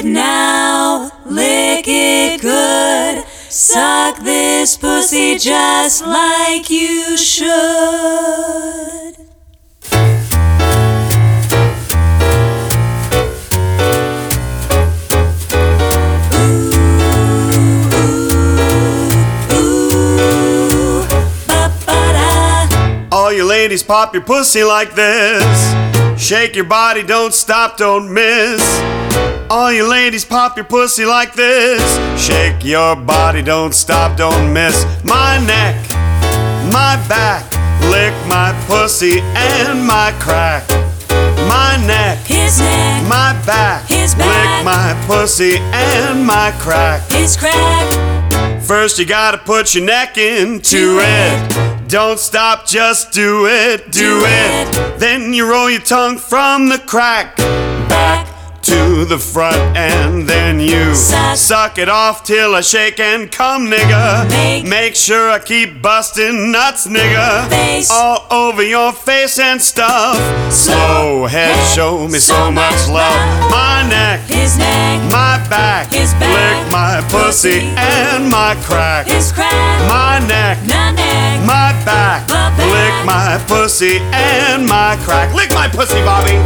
now, lick it good. Suck this pussy just like you should. All you ladies, pop your pussy like this. Shake your body, don't stop, don't miss. All you ladies, pop your pussy like this. Shake your body, don't stop, don't miss. My neck, my back, lick my pussy and my crack. My neck, his neck, my back, his back, lick my pussy and my crack. his crack. First you gotta put your neck into it. Don't stop, just do it, do it. Then you roll your tongue from the crack back to the front, and then you suck it off till I shake and come, nigga. Make sure I keep busting nuts, nigga. All over your face and stuff. Slow head, show me so much love. My neck, his neck, my back, his back, lick my pussy and my crack. his crack. My neck, My neck, my back, my back, lick my pussy and my crack. Lick my pussy, Bobby.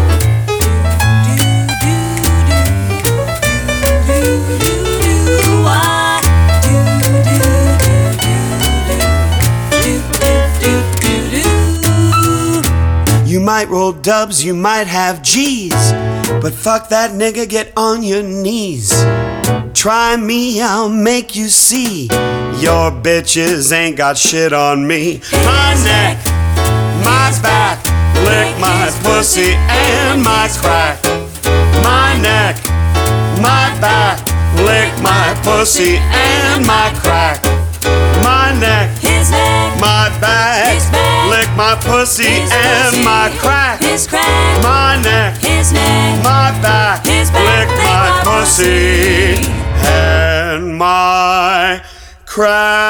You might roll dubs, you might have G's, but fuck that nigga, get on your knees. Try me, I'll make you see. Your bitches ain't got shit on me. My neck, my back, lick my pussy and my crack. My neck, my back, lick my pussy and my crack. My neck, his neck, my back, his back, lick my pussy his and pussy, my crack. his crack. My neck, His neck, my back, his back, lick my pussy and my crack.